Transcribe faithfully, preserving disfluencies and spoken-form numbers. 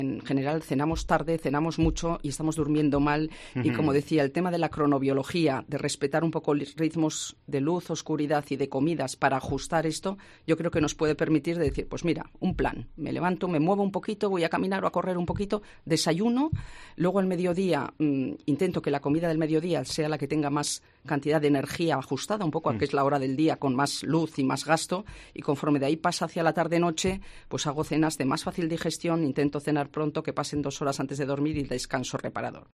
en general cenamos tarde, cenamos mucho y estamos durmiendo mal. Uh-huh. Y como decía, el tema de la cronobiología, de respetar un poco los ritmos de luz, oscuridad y de comidas para ajustar esto, yo creo que nos puede permitir de decir, pues mira, un plan. Me levanto, me muevo un poquito, voy a caminar o a correr un poquito, desayuno, luego al mediodía mmm, intento que la comida del mediodía sea la que tenga más cantidad de energía ajustada, un poco a que es la hora del día con más luz y más gasto, y conforme de ahí pasa hacia la tarde-noche, pues hago cenas de más fácil digestión, intento cenar pronto, que pasen dos horas antes de dormir y descanso reparador.